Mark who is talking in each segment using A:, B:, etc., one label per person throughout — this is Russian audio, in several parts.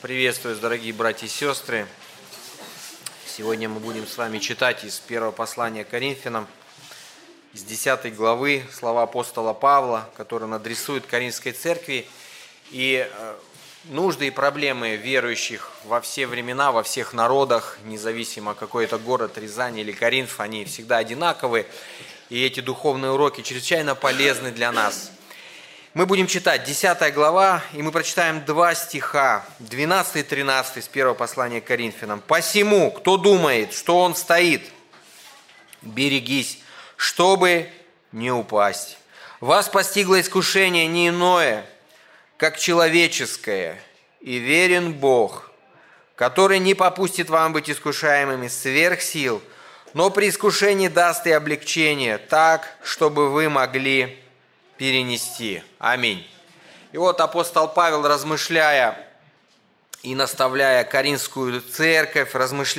A: Приветствую, дорогие братья и сестры. Сегодня мы будем с вами читать из первого послания к Коринфянам, из 10 главы, слова апостола Павла, который он адресует Коринфской церкви. И нужды и проблемы верующих во все времена, во всех народах, независимо какой это город, Рязань или Коринф, они всегда одинаковы. И эти духовные уроки чрезвычайно полезны для нас. Мы будем читать 10 глава, и мы прочитаем 2 стиха, 12 и 13 из первого послания к Коринфянам. «Посему, кто думает, что он стоит, берегись, чтобы не упасть. Вас постигло искушение не иное, как человеческое, и верен Бог, который не попустит вам быть искушаемыми сверх сил, но при искушении даст и облегчение, так, чтобы вы могли перенести». Аминь. И вот апостол Павел, размышляя и наставляя Коринфскую церковь,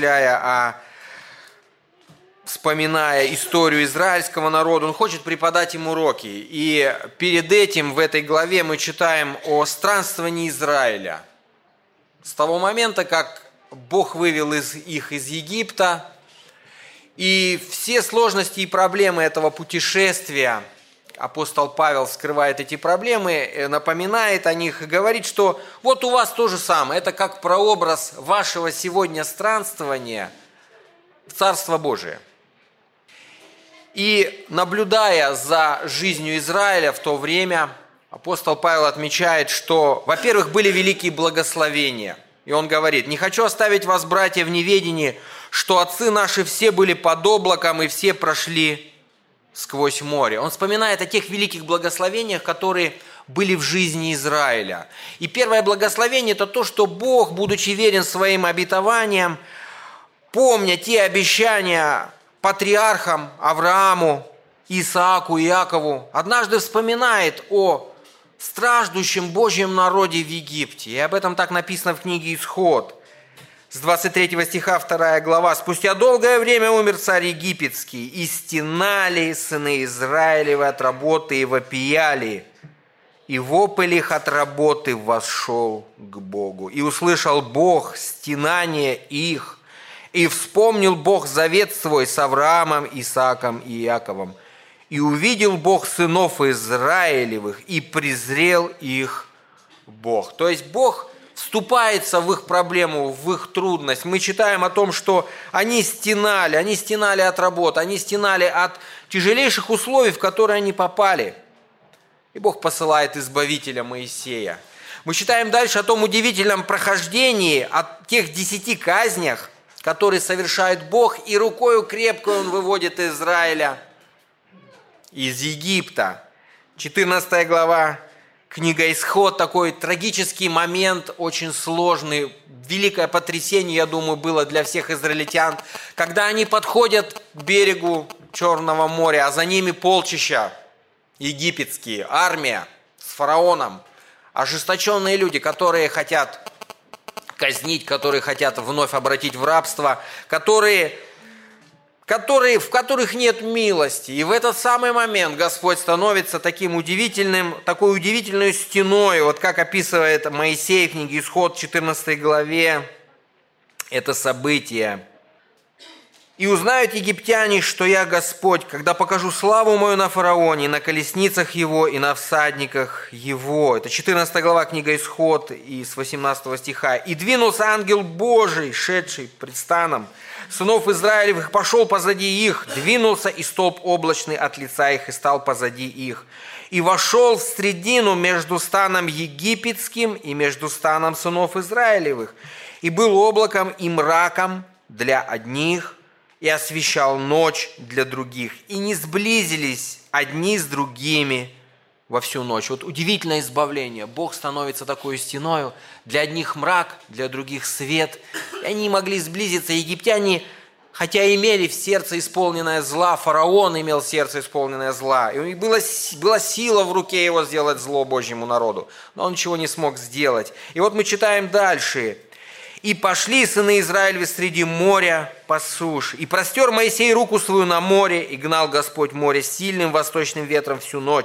A: вспоминая историю израильского народа, он хочет преподать им уроки. И перед этим в этой главе мы читаем о странствовании Израиля. С того момента, как Бог вывел их из Египта, и все сложности и проблемы этого путешествия, апостол Павел вскрывает эти проблемы, напоминает о них и говорит, что вот у вас то же самое. Это как прообраз вашего сегодня странствования в Царство Божие. И наблюдая за жизнью Израиля в то время, апостол Павел отмечает, что, во-первых, были великие благословения. И он говорит: «Не хочу оставить вас, братья, в неведении, что отцы наши все были под облаком и все прошли сквозь море». Он вспоминает о тех великих благословениях, которые были в жизни Израиля. И первое благословение – это то, что Бог, будучи верен своим обетованиям, помня те обещания патриархам Аврааму, Исааку и Иакову, однажды вспоминает о страждущем Божьем народе в Египте. И об этом так написано в книге «Исход». С 23 стиха 2 глава. «Спустя долгое время умер царь египетский, и стенали сыны Израилевы от работы и вопияли, и вопль их от работы вошел к Богу. И услышал Бог стенание их, и вспомнил Бог завет свой с Авраамом, Исааком и Иаковом. И увидел Бог сынов Израилевых, и презрел их Бог». То есть Бог вступается в их проблему, в их трудность. Мы читаем о том, что они стенали от работы, они стенали от тяжелейших условий, в которые они попали. И Бог посылает избавителя Моисея. Мы читаем дальше о том удивительном прохождении, о тех 10 казнях, которые совершает Бог, и рукою крепкой Он выводит Израиля из Египта. 14 глава. Книга «Исход», такой трагический момент, очень сложный, великое потрясение, я думаю, было для всех израильтян, когда они подходят к берегу Черного моря, а за ними полчища египетские, армия с фараоном, ожесточенные люди, которые хотят казнить, которые хотят вновь обратить в рабство, в которых нет милости. И в этот самый момент Господь становится такой удивительной стеной, вот как описывает Моисей в книге «Исход» 14 главе это событие. «И узнают египтяне, что я Господь, когда покажу славу мою на фараоне, на колесницах его и на всадниках его». Это 14 глава книга «Исход» и с 18 стиха. «И двинулся ангел Божий, шедший пред станом сынов Израилевых, пошел позади их, двинулся, и столб облачный от лица их, и стал позади их. И вошел в средину между станом египетским и между станом сынов Израилевых, и был облаком и мраком для одних, и освещал ночь для других. И не сблизились одни с другими во всю ночь». Вот удивительное избавление. Бог становится такой стеною. Для одних мрак, для других свет. И они могли сблизиться. Египтяне, хотя имели в сердце исполненное зла, фараон имел сердце исполненное зла. И была сила в руке его сделать зло Божьему народу. Но он ничего не смог сделать. И вот мы читаем дальше. «И пошли сыны Израилевы среди моря по суше. И простер Моисей руку свою на море, и гнал Господь море сильным восточным ветром всю ночь.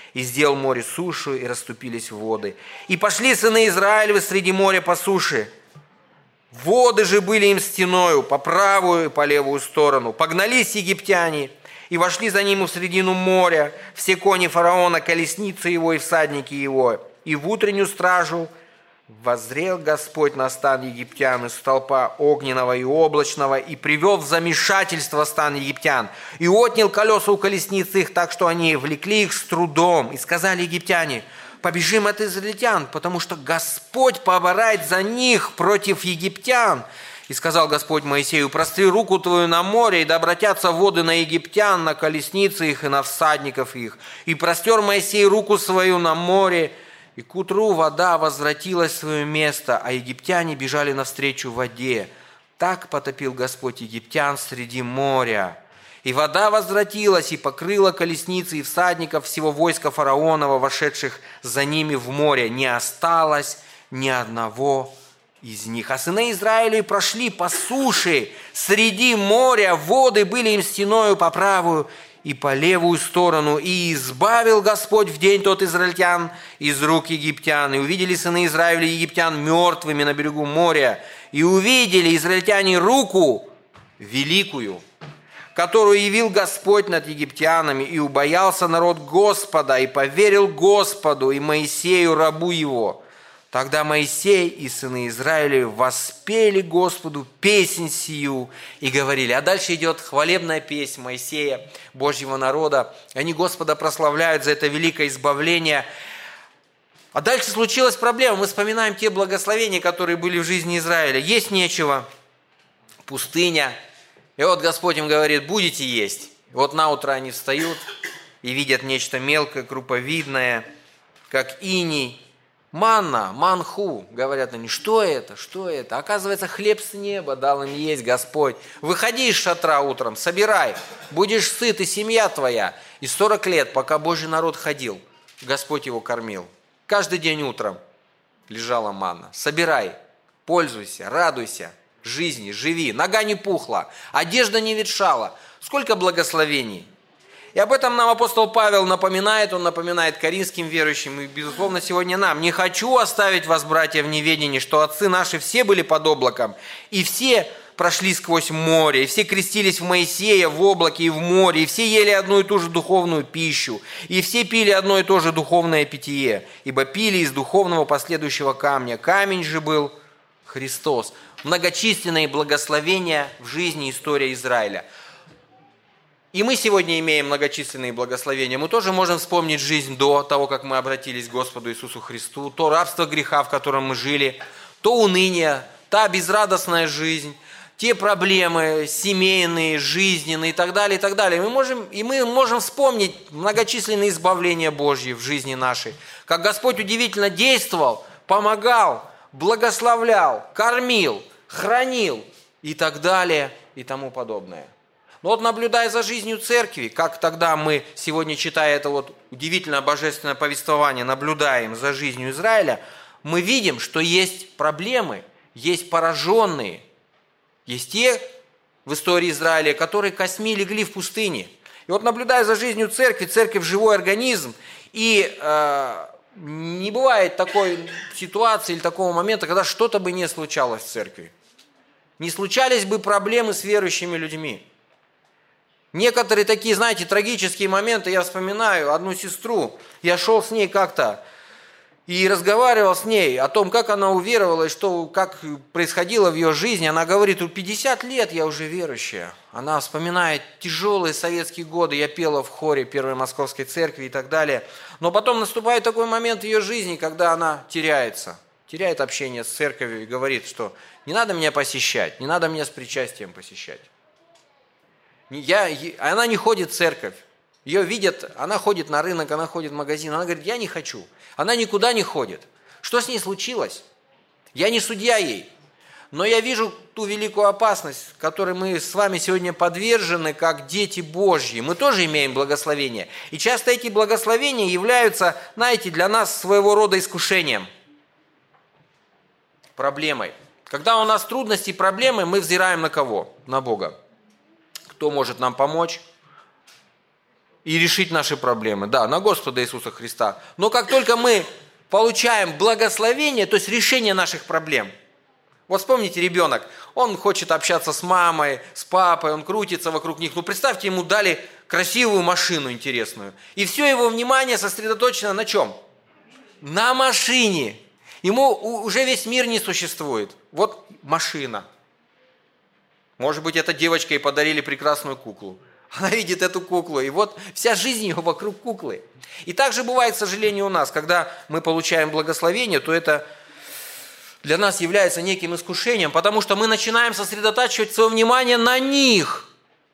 A: И сделал море сушу, и расступились воды. И пошли сыны Израилевы среди моря по суше. Воды же были им стеною по правую и по левую сторону. Погнались египтяне, и вошли за ним в средину моря, все кони фараона, колесницы его и всадники его. И в утреннюю стражу воззрел Господь на стан египтян из столпа огненного и облачного, и привел в замешательство стан египтян, и отнял колеса у колесниц их, так что они влекли их с трудом. И сказали египтяне: побежим от израильтян, потому что Господь поборает за них против египтян. И сказал Господь Моисею: простри руку твою на море, и да обратятся воды на египтян, на колесницы их и на всадников их. И простер Моисей руку свою на море, и к утру вода возвратилась в свое место, а египтяне бежали навстречу воде. Так потопил Господь египтян среди моря. И вода возвратилась, и покрыла колесницы и всадников всего войска фараонова, вошедших за ними в море. Не осталось ни одного из них. А сыны Израиля прошли по суше среди моря, воды были им стеною по правую и по левую сторону. И избавил Господь в день тот израильтян из рук египтян. И увидели сыны Израиля египтян мертвыми на берегу моря. И увидели израильтяне руку великую, которую явил Господь над египтянами. И убоялся народ Господа, и поверил Господу и Моисею, рабу его. Тогда Моисей и сыны Израиля воспели Господу песнь сию и говорили. А дальше идет хвалебная песнь Моисея, Божьего народа. Они Господа прославляют за это великое избавление. А дальше случилась проблема. Мы вспоминаем те благословения, которые были в жизни Израиля. Есть нечего, пустыня. И вот Господь им говорит: будете есть. И вот на утро они встают и видят нечто мелкое, круповидное, как иней. Манна, манху, говорят они: что это, что это? Оказывается, хлеб с неба дал им есть Господь. Выходи из шатра утром, собирай, будешь сыт и семья твоя. И 40 лет, пока Божий народ ходил, Господь его кормил. Каждый день утром лежала манна. Собирай, пользуйся, радуйся жизни, живи. Нога не пухла, одежда не ветшала. Сколько благословений! И об этом нам апостол Павел напоминает. Он напоминает коринфским верующим и, безусловно, сегодня нам. «Не хочу оставить вас, братья, в неведении, что отцы наши все были под облаком, и все прошли сквозь море, и все крестились в Моисея в облаке и в море, и все ели одну и ту же духовную пищу, и все пили одно и то же духовное питье, ибо пили из духовного последующего камня. Камень же был Христос». Многочисленные благословения в жизни и истории Израиля. И мы сегодня имеем многочисленные благословения. Мы тоже можем вспомнить жизнь до того, как мы обратились к Господу Иисусу Христу, то рабство греха, в котором мы жили, то уныние, та безрадостная жизнь, те проблемы семейные, жизненные и так далее, и так далее. Мы можем вспомнить многочисленные избавления Божьи в жизни нашей, как Господь удивительно действовал, помогал, благословлял, кормил, хранил и так далее и тому подобное. Но вот наблюдая за жизнью церкви, как тогда мы, сегодня читая это вот удивительное божественное повествование, наблюдаем за жизнью Израиля, мы видим, что есть проблемы, есть пораженные, есть те в истории Израиля, которые косьми легли в пустыне. И вот наблюдая за жизнью церкви, церковь живой организм, и не бывает такой ситуации или такого момента, когда что-то бы не случалось в церкви. Не случались бы проблемы с верующими людьми. Некоторые такие, знаете, трагические моменты, я вспоминаю одну сестру, я шел с ней как-то и разговаривал с ней о том, как она уверовала и что, как происходило в ее жизни. Она говорит: 50 лет я уже верующая. Она вспоминает тяжелые советские годы, я пела в хоре Первой Московской Церкви и так далее. Но потом наступает такой момент в ее жизни, когда она теряет общение с церковью и говорит, что не надо меня посещать, не надо меня с причастием посещать. Она не ходит в церковь, ее видят, она ходит на рынок, она ходит в магазин, она говорит: я не хочу. Она никуда не ходит. Что с ней случилось? Я не судья ей, но я вижу ту великую опасность, которой мы с вами сегодня подвержены, как дети Божьи. Мы тоже имеем благословения. И часто эти благословения являются, знаете, для нас своего рода искушением, проблемой. Когда у нас трудности и проблемы, мы взираем на кого? На Бога. Кто может нам помочь? и решить наши проблемы. Да, на Господа Иисуса Христа. Но как только мы получаем благословение, то есть решение наших проблем. Вот вспомните, ребенок, он хочет общаться с мамой, с папой, он крутится вокруг них. Ну, представьте, ему дали красивую машину интересную. И все его внимание сосредоточено на чем? На машине. Ему уже весь мир не существует. Вот машина. Может быть, этой девочке и подарили прекрасную куклу. Она видит эту куклу, и вот вся жизнь ее вокруг куклы. И так же бывает, к сожалению, у нас. Когда мы получаем благословение, то это для нас является неким искушением, потому что мы начинаем сосредотачивать свое внимание на них,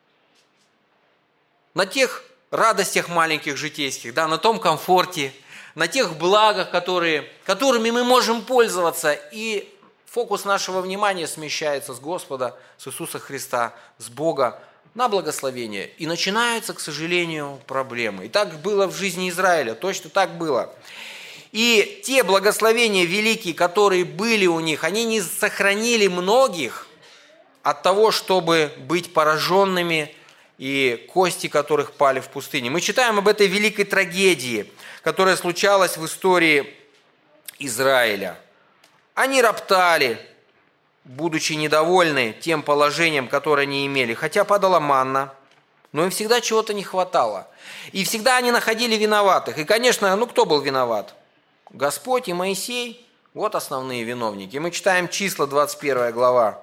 A: на тех радостях маленьких житейских, да, на том комфорте, на тех благах, которыми мы можем пользоваться, и фокус нашего внимания смещается с Господа, с Иисуса Христа, с Бога на благословение. И начинаются, к сожалению, проблемы. И так было в жизни Израиля, точно так было. И те благословения великие, которые были у них, они не сохранили многих от того, чтобы быть пораженными, и кости которых пали в пустыне. Мы читаем об этой великой трагедии, которая случалась в истории Израиля. Они роптали, будучи недовольны тем положением, которое они имели. Хотя падала манна, но им всегда чего-то не хватало. И всегда они находили виноватых. И, конечно, кто был виноват? Господь и Моисей. Вот основные виновники. Мы читаем Числа, 21 глава.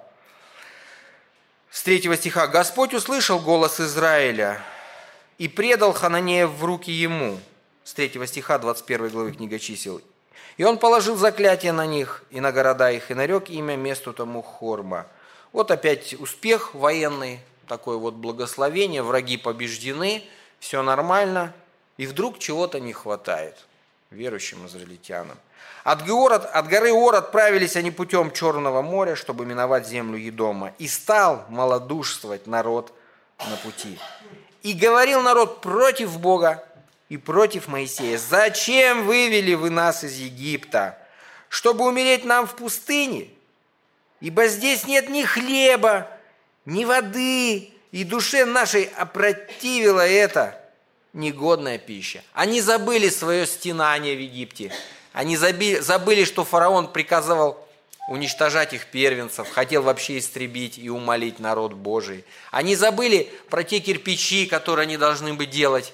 A: С 3 стиха. «Господь услышал голос Израиля и предал Хананеев в руки ему». С 3 стиха 21 главы книга Чисел. «И он положил заклятие на них и на города их, и нарек имя месту тому Хорма». Вот опять успех военный, такое вот благословение, враги побеждены, все нормально, и вдруг чего-то не хватает верующим израильтянам. От горы Ор отправились они путем Черного моря, чтобы миновать землю Едома. И стал малодушствовать народ на пути. И говорил народ против Бога и против Моисея: «Зачем вывели вы нас из Египта? Чтобы умереть нам в пустыне? Ибо здесь нет ни хлеба, ни воды, и душе нашей опротивила это негодная пища». Они забыли свое стенание в Египте. Они забыли, что фараон приказывал уничтожать их первенцев, хотел вообще истребить и умолить народ Божий. Они забыли про те кирпичи, которые они должны бы делать,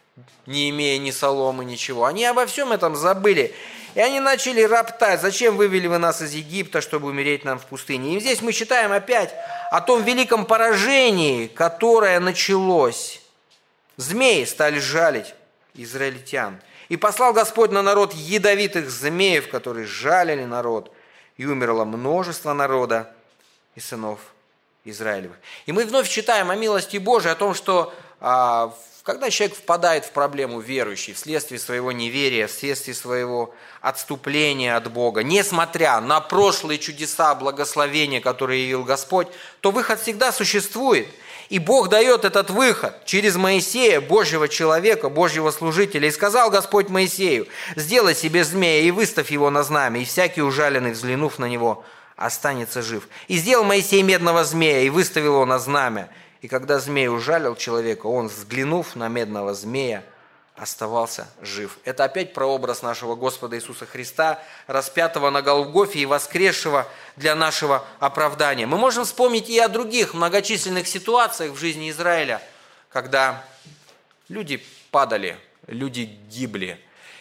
A: не имея ни соломы, ничего. Они обо всем этом забыли. И они начали роптать: «Зачем вывели вы нас из Египта, чтобы умереть нам в пустыне?» И здесь мы читаем опять о том великом поражении, которое началось. Змеи стали жалить израильтян. «И послал Господь на народ ядовитых змеев, которые жалили народ, и умерло множество народа и сынов Израилевых». И мы вновь читаем о милости Божией, о том, что когда человек впадает в проблему, верующий, вследствие своего неверия, вследствие своего отступления от Бога, несмотря на прошлые чудеса, благословения, которые явил Господь, то выход всегда существует. И Бог дает этот выход через Моисея, Божьего человека, Божьего служителя. «И сказал Господь Моисею: сделай себе змея и выставь его на знамя, и всякий ужаленный, взглянув на него, останется жив. И сделал Моисей медного змея и выставил его на знамя. И когда змей ужалил человека, он, взглянув на медного змея, оставался жив». Это опять прообраз нашего Господа Иисуса Христа, распятого на Голгофе и воскресшего для нашего оправдания. Мы можем вспомнить и о других многочисленных ситуациях в жизни Израиля, когда люди падали, люди гибли.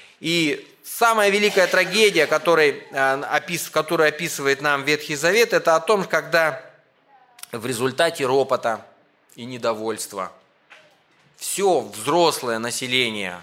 A: И самая великая трагедия, которую описывает нам Ветхий Завет, это о том, когда в результате ропота и недовольства все взрослое население,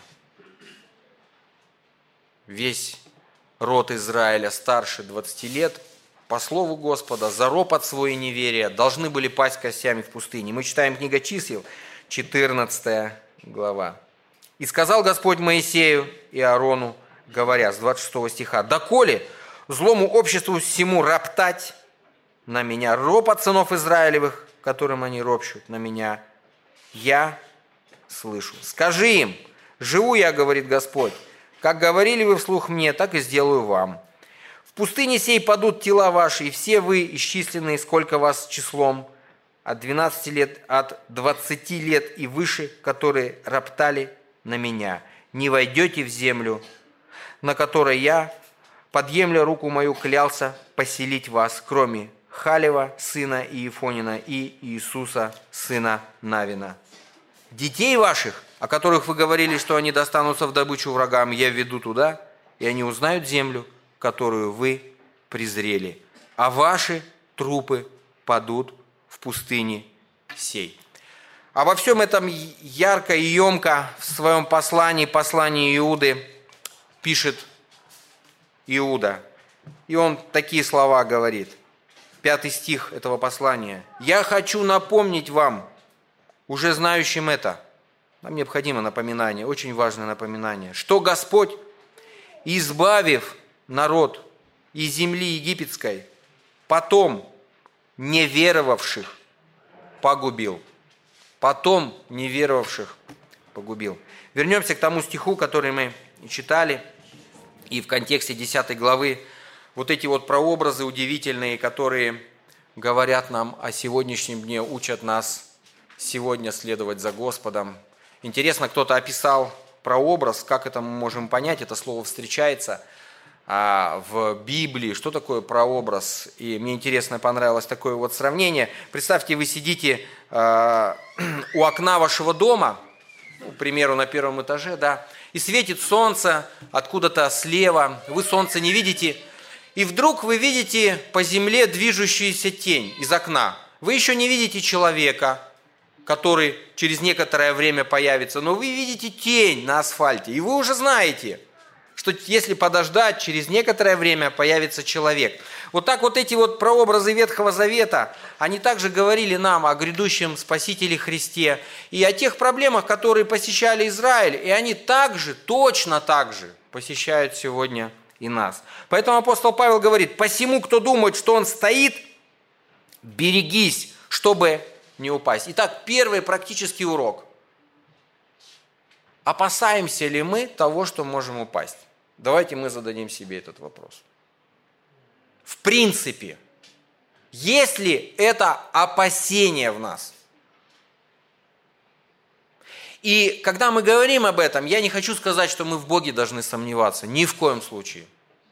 A: весь род Израиля старше 20 лет, по слову Господа, за ропот свой и неверие должны были пасть костями в пустыне. Мы читаем книга Чисел, 14 глава. «И сказал Господь Моисею и Аарону, говоря», с 26 стиха: «Доколе злому обществу всему роптать на меня, ропот сынов Израилевых, которым они ропщут на меня, я слышу. Скажи им: живу я, говорит Господь, как говорили вы вслух мне, так и сделаю вам. В пустыне сей падут тела ваши, и все вы, исчисленные, сколько вас числом, от 12 лет, от 20 лет и выше, которые роптали на меня. Не войдете в землю, на которой я, подъемля руку мою, клялся поселить вас, кроме Халева, сына Иефонина, и Иисуса, сына Навина. Детей ваших, о которых вы говорили, что они достанутся в добычу врагам, я введу туда, и они узнают землю, которую вы презрели, а ваши трупы падут в пустыне сей». Обо всем этом ярко и емко в своем послании Иуды, пишет Иуда. И он такие слова говорит. 5 стих этого послания. «Я хочу напомнить вам, уже знающим это». Нам необходимо напоминание, очень важное напоминание, что Господь, избавив народ из земли египетской, потом неверовавших погубил. Потом неверовавших погубил. Вернемся к тому стиху, который мы читали, и в контексте 10 главы вот эти вот прообразы удивительные, которые говорят нам о сегодняшнем дне, учат нас сегодня следовать за Господом. Интересно, кто-то описал прообраз, как это мы можем понять, это слово встречается в Библии, что такое прообраз. И мне интересно, понравилось такое вот сравнение. Представьте, вы сидите у окна вашего дома, к примеру, на 1 этаже, да, и светит солнце откуда-то слева, вы солнце не видите, и вдруг вы видите по земле движущуюся тень из окна. Вы еще не видите человека, который через некоторое время появится, но вы видите тень на асфальте, и вы уже знаете, что если подождать, через некоторое время появится человек. Вот так вот эти вот прообразы Ветхого Завета, они также говорили нам о грядущем Спасителе Христе и о тех проблемах, которые посещали Израиль, и они также, точно так же посещают сегодня и нас. Поэтому апостол Павел говорит: «Посему, кто думает, что он стоит, берегись, чтобы не упасть». Итак, первый практический урок. Опасаемся ли мы того, что можем упасть? Давайте мы зададим себе этот вопрос. В принципе, есть ли это опасение в нас? И когда мы говорим об этом, я не хочу сказать, что мы в Боге должны сомневаться, ни в коем случае.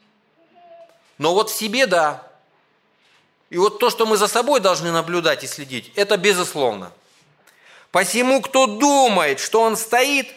A: Но вот в себе да. И вот то, что мы за собой должны наблюдать и следить, это безусловно. «Посему, кто думает, что он стоит,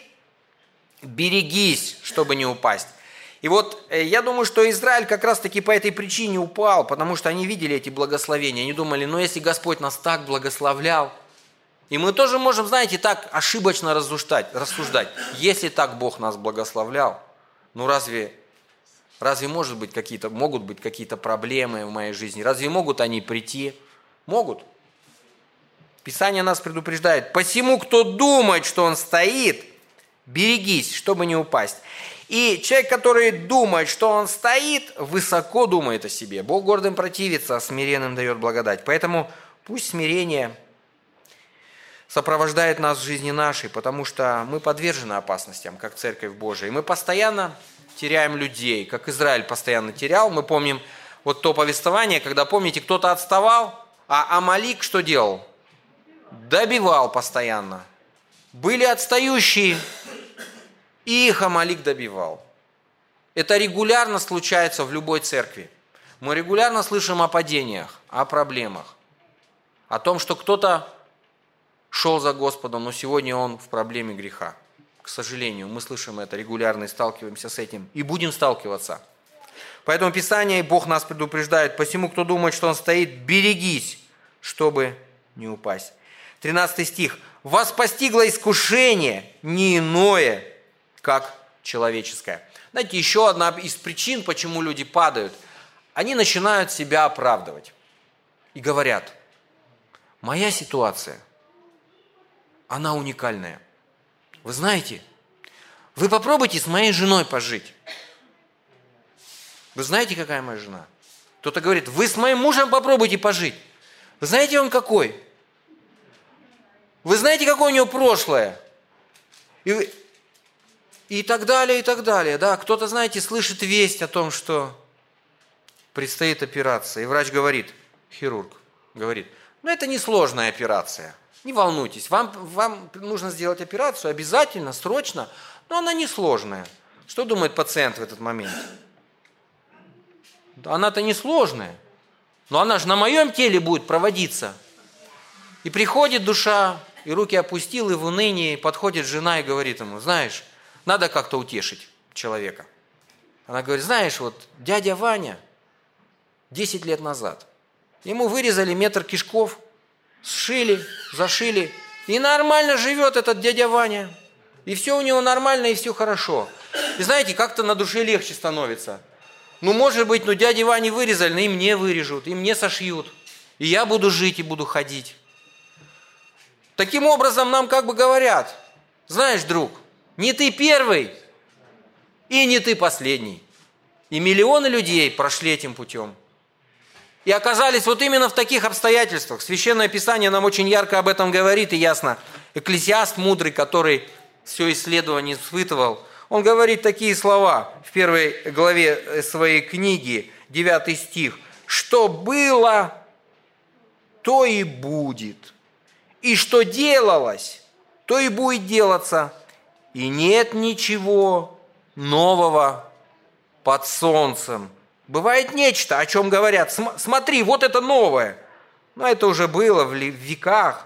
A: берегись, чтобы не упасть». И вот я думаю, что Израиль как раз-таки по этой причине упал, потому что они видели эти благословения. Они думали, если Господь нас так благословлял, и мы тоже можем, знаете, так ошибочно рассуждать. Если так Бог нас благословлял, разве могут быть какие-то проблемы в моей жизни? Разве могут они прийти? Могут. Писание нас предупреждает: «Посему, кто думает, что он стоит, берегись, чтобы не упасть». И человек, который думает, что он стоит, высоко думает о себе. Бог гордым противится, а смиренным дает благодать. Поэтому пусть смирение сопровождает нас в жизни нашей, потому что мы подвержены опасностям, как Церковь Божия. И мы постоянно теряем людей, как Израиль постоянно терял. Мы помним вот то повествование, когда, помните, кто-то отставал, а Амалик что делал? Добивал постоянно. Были отстающие, и их Амалик добивал. Это регулярно случается в любой церкви. Мы регулярно слышим о падениях, о проблемах, о том, что кто-то шел за Господом, но сегодня он в проблеме греха. К сожалению, мы слышим это регулярно и сталкиваемся с этим, и будем сталкиваться. Поэтому Писание и Бог нас предупреждает: «Посему, кто думает, что он стоит, берегись, чтобы не упасть». 13 стих. «Вас постигло искушение не иное, как человеческое». Знаете, еще одна из причин, почему люди падают, они начинают себя оправдывать и говорят: моя ситуация, она уникальная. Вы знаете, вы попробуйте с моей женой пожить. Вы знаете, какая моя жена? Кто-то говорит: вы с моим мужем попробуйте пожить. Вы знаете, он какой? Вы знаете, какое у него прошлое? И так далее, и так далее. Да, кто-то, знаете, слышит весть о том, что предстоит операция. И врач говорит, хирург говорит: Но это несложная операция. Не волнуйтесь, вам нужно сделать операцию обязательно, срочно, но она несложная. Что думает пациент в этот момент? Она-то несложная, но она же на моем теле будет проводиться. И приходит душа, и руки опустил, и в унынии подходит жена и говорит ему: знаешь, надо как-то утешить человека. Она говорит: знаешь, вот дядя Ваня 10 лет назад, ему вырезали метр кишков, сшили, зашили, и нормально живет этот дядя Ваня. И все у него нормально, и все хорошо. И знаете, как-то на душе легче становится. Может быть, дяде Ване вырезали, но и мне вырежут, и мне сошьют. И я буду жить, и буду ходить. Таким образом, нам как бы говорят: знаешь, друг, не ты первый, и не ты последний. И миллионы людей прошли этим путем. И оказались вот именно в таких обстоятельствах. Священное Писание нам очень ярко об этом говорит, и ясно. Экклесиаст мудрый, который все исследование испытывал, он говорит такие слова в 1 главе своей книги, 9 стих. «Что было, то и будет, и что делалось, то и будет делаться, и нет ничего нового под солнцем». Бывает нечто, о чем говорят: смотри, вот это новое. Но это уже было в веках,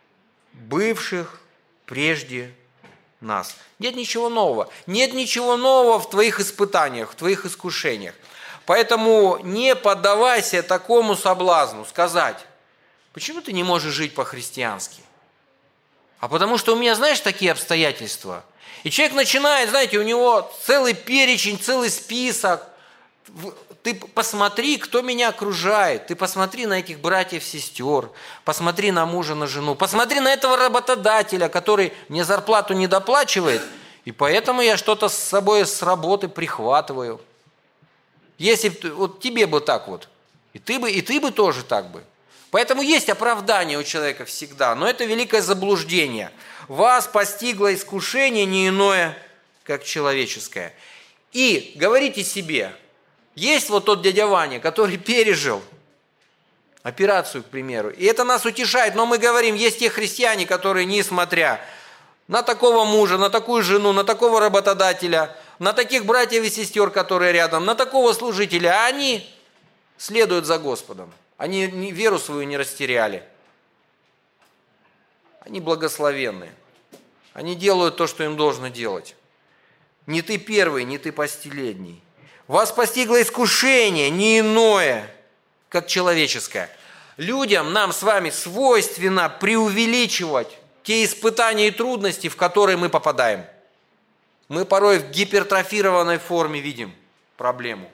A: бывших прежде нас. Нет ничего нового. Нет ничего нового в твоих испытаниях, в твоих искушениях. Поэтому не поддавайся такому соблазну сказать: почему ты не можешь жить по-христиански? А потому что у меня, знаешь, такие обстоятельства. И человек начинает, знаете, у него целый перечень, целый список. Ты посмотри, кто меня окружает. Ты посмотри на этих братьев, сестер. Посмотри на мужа, на жену. Посмотри на этого работодателя, который мне зарплату не доплачивает. И поэтому я что-то с собой с работы прихватываю. Если вот тебе бы так вот, и ты бы тоже так бы. Поэтому есть оправдание у человека всегда. Но это великое заблуждение. Вас постигло искушение не иное, как человеческое. И говорите себе: есть вот тот дядя Ваня, который пережил операцию, к примеру, и это нас утешает, но мы говорим: есть те христиане, которые, несмотря на такого мужа, на такую жену, на такого работодателя, на таких братьев и сестер, которые рядом, на такого служителя, они следуют за Господом. Они веру свою не растеряли. Они благословенные. Они делают то, что им должно делать. Не ты первый, не ты последний. Вас постигло искушение, не иное, как человеческое. Людям, нам с вами свойственно преувеличивать те испытания и трудности, в которые мы попадаем. Мы порой в гипертрофированной форме видим проблему.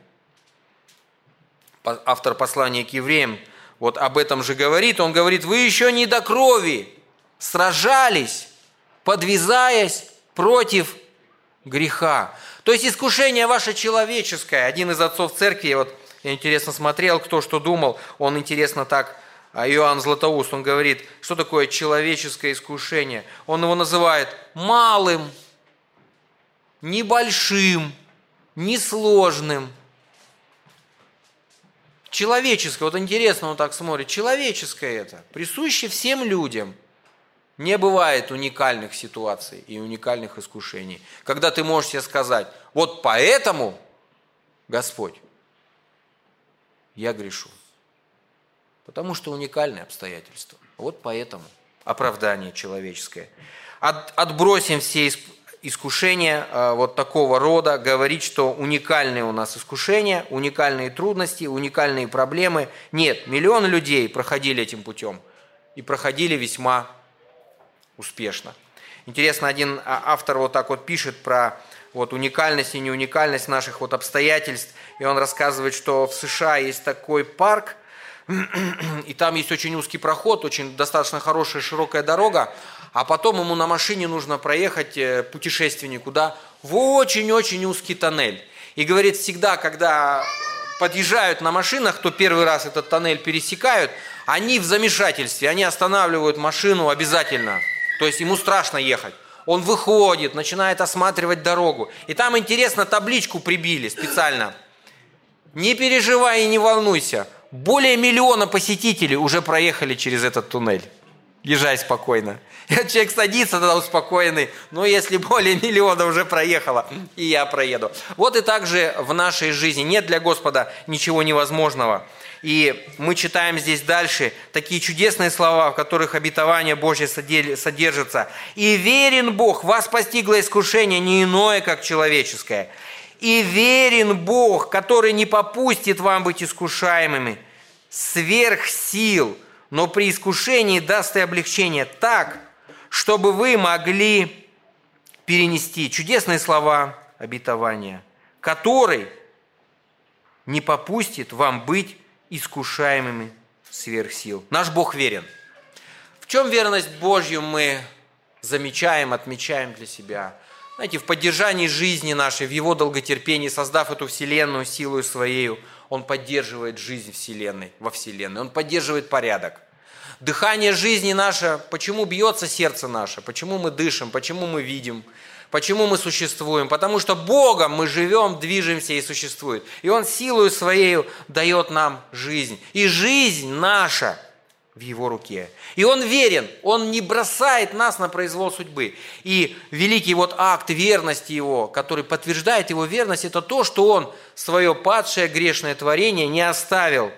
A: Автор послания к евреям вот об этом же говорит. Он говорит: вы еще не до крови сражались, подвязаясь против греха. То есть искушение ваше человеческое. Один из отцов церкви, вот я интересно смотрел, кто что думал, он интересно так, Иоанн Златоуст, он говорит, что такое человеческое искушение. Он его называет малым, небольшим, несложным. Человеческое, вот интересно, он так смотрит, человеческое это, присуще всем людям. Не бывает уникальных ситуаций и уникальных искушений, когда ты можешь себе сказать: вот поэтому, Господь, я грешу. Потому что уникальные обстоятельства. Вот поэтому оправдание человеческое. Отбросим все искушения вот такого рода, говорить, что уникальные у нас искушения, уникальные трудности, уникальные проблемы. Нет, миллионы людей проходили этим путем и проходили весьма успешно. Интересно, один автор вот так вот пишет про вот уникальность и неуникальность наших вот обстоятельств, и он рассказывает, что в США есть такой парк, и там есть очень узкий проход, очень достаточно хорошая широкая дорога, а потом ему на машине нужно проехать, путешественнику, да, в очень-очень узкий тоннель. И говорит, всегда, когда подъезжают на машинах, кто первый раз этот тоннель пересекают, они в замешательстве, они останавливают машину обязательно. То есть ему страшно ехать. Он выходит, начинает осматривать дорогу. И там, интересно, табличку прибили специально. Не переживай и не волнуйся. Более 1 миллиона посетителей уже проехали через этот туннель. Езжай спокойно. И человек садится тогда успокоенный. Но если более 1 миллиона уже проехало, и я проеду. Вот и так же в нашей жизни. Нет для Господа ничего невозможного. И мы читаем здесь дальше такие чудесные слова, в которых обетование Божье содержится. «И верен Бог, вас постигло искушение не иное, как человеческое. И верен Бог, который не попустит вам быть искушаемыми сверх сил, но при искушении даст и облегчение так, чтобы вы могли перенести». Чудесные слова обетования, который не попустит вам быть искушаемыми сверх сил. Наш Бог верен. В чем верность Божью мы замечаем, отмечаем для себя? Знаете, в поддержании жизни нашей, в Его долготерпении, создав эту вселенную силою Своею, Он поддерживает жизнь вселенной, во вселенной, Он поддерживает порядок. Дыхание жизни наше, почему бьется сердце наше, почему мы дышим, почему мы видим, почему мы существуем? Потому что Богом мы живем, движемся и существуем. И Он силою Своею дает нам жизнь. И жизнь наша в Его руке. И Он верен, Он не бросает нас на произвол судьбы. И великий вот акт верности Его, который подтверждает Его верность, это то, что Он свое падшее грешное творение не оставил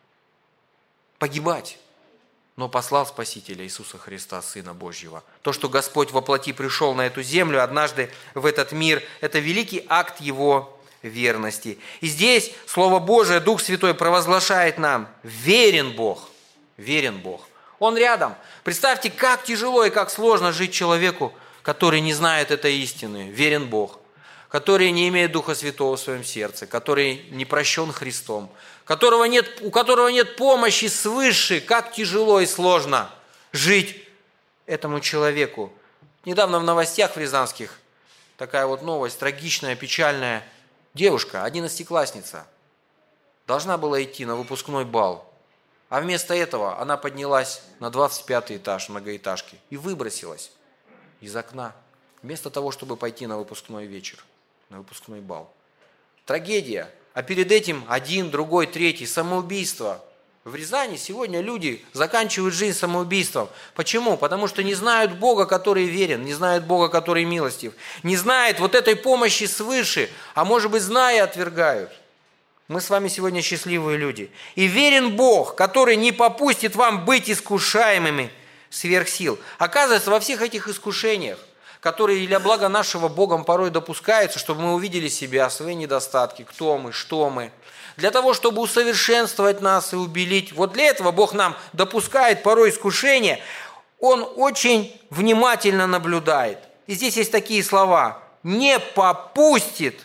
A: погибать, но послал Спасителя Иисуса Христа, Сына Божьего. То, что Господь во плоти пришел на эту землю, однажды в этот мир, это великий акт Его верности. И здесь Слово Божие, Дух Святой провозглашает нам: верен Бог, верен Бог. Он рядом. Представьте, как тяжело и как сложно жить человеку, который не знает этой истины. Верен Бог. Который не имеет Духа Святого в своем сердце, который не прощен Христом, у которого нет помощи свыше. Как тяжело и сложно жить этому человеку. Недавно в новостях в рязанских такая вот новость, трагичная, печальная. Девушка, 11-классница, должна была идти на выпускной бал, а вместо этого она поднялась на 25-й этаж многоэтажки и выбросилась из окна, вместо того, чтобы пойти на выпускной вечер, на выпускной бал. Трагедия. А перед этим один, другой, третий, самоубийство. В Рязани сегодня люди заканчивают жизнь самоубийством. Почему? Потому что не знают Бога, который верен, не знают Бога, который милостив, не знают вот этой помощи свыше, а может быть, зная, отвергают. Мы с вами сегодня счастливые люди. И верен Бог, который не попустит вам быть искушаемыми сверх сил. Оказывается, во всех этих искушениях, которые для блага нашего Богом порой допускаются, чтобы мы увидели себя, свои недостатки, кто мы, что мы. Для того, чтобы усовершенствовать нас и убелить. Вот для этого Бог нам допускает порой искушения. Он очень внимательно наблюдает. И здесь есть такие слова: «не попустит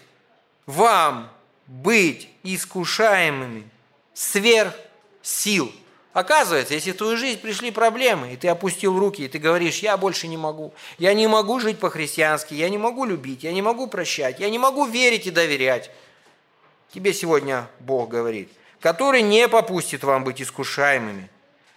A: вам быть искушаемыми сверх сил». Оказывается, если в твою жизнь пришли проблемы, и ты опустил руки, и ты говоришь: я больше не могу, я не могу жить по-христиански, я не могу любить, я не могу прощать, я не могу верить и доверять. Тебе сегодня Бог говорит: который не попустит вам быть искушаемыми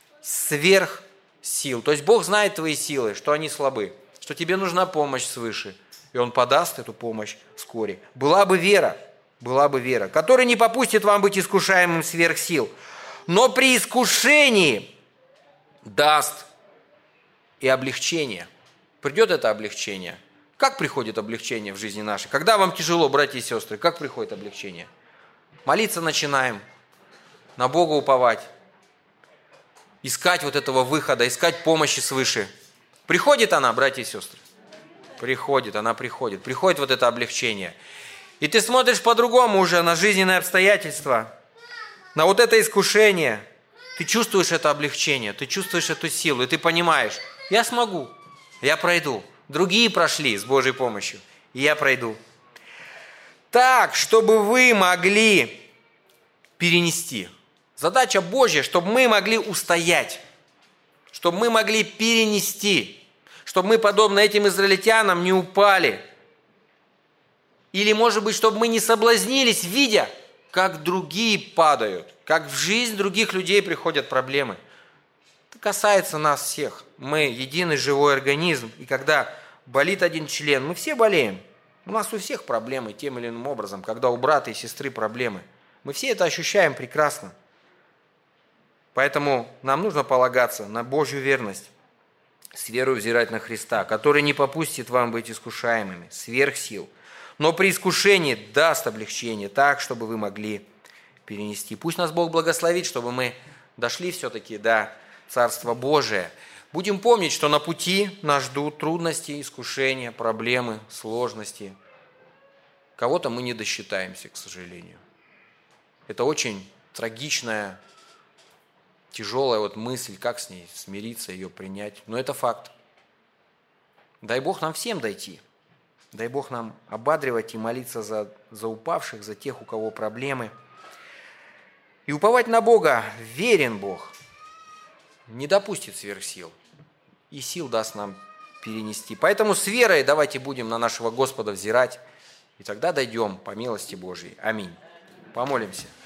A: сверх сил. То есть Бог знает твои силы, что они слабы, что тебе нужна помощь свыше, и Он подаст эту помощь вскоре. Была бы вера, который не попустит вам быть искушаемым сверх сил, но при искушении даст и облегчение. Придет это облегчение. Как приходит облегчение в жизни нашей? Когда вам тяжело, братья и сестры, как приходит облегчение? Молиться начинаем, на Бога уповать, искать вот этого выхода, искать помощи свыше. Приходит она, братья и сестры? Приходит, она приходит. Приходит вот это облегчение. И ты смотришь по-другому уже на жизненные обстоятельства, на вот это искушение. Ты чувствуешь это облегчение, ты чувствуешь эту силу, и ты понимаешь: я смогу, я пройду. Другие прошли с Божьей помощью, и я пройду. Так, чтобы вы могли перенести. Задача Божья, чтобы мы могли устоять, чтобы мы могли перенести, чтобы мы, подобно этим израильтянам, не упали. Или, может быть, чтобы мы не соблазнились, видя, как другие падают, как в жизнь других людей приходят проблемы. Это касается нас всех. Мы единый живой организм, и когда болит один член, мы все болеем. У нас у всех проблемы тем или иным образом, когда у брата и сестры проблемы. Мы все это ощущаем прекрасно. Поэтому нам нужно полагаться на Божью верность, с верой взирать на Христа, который не попустит вам быть искушаемыми сверх сил, но при искушении даст облегчение так, чтобы вы могли перенести. Пусть нас Бог благословит, чтобы мы дошли все-таки до Царства Божия. Будем помнить, что на пути нас ждут трудности, искушения, проблемы, сложности. Кого-то мы не досчитаемся, к сожалению. Это очень трагичная, тяжелая мысль, как с ней смириться, ее принять. Но это факт. Дай Бог нам всем дойти. Дай Бог нам ободривать и молиться за упавших, за тех, у кого проблемы. И уповать на Бога. Верен Бог. Не допустит сверх сил. И сил даст нам перенести. Поэтому с верой давайте будем на нашего Господа взирать. И тогда дойдем по милости Божьей. Аминь. Помолимся.